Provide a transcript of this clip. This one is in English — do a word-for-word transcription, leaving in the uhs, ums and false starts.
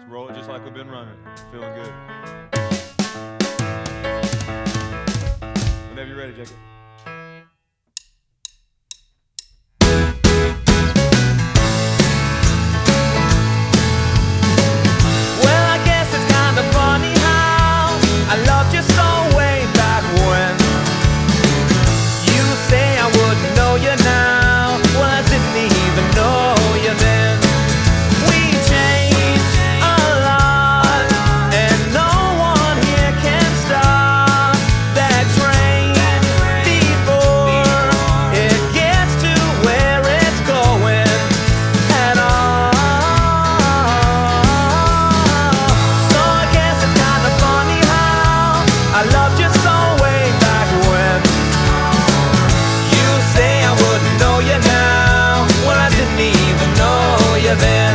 Roll it just like we've been running. Feeling good. Whenever you're ready, Jacob.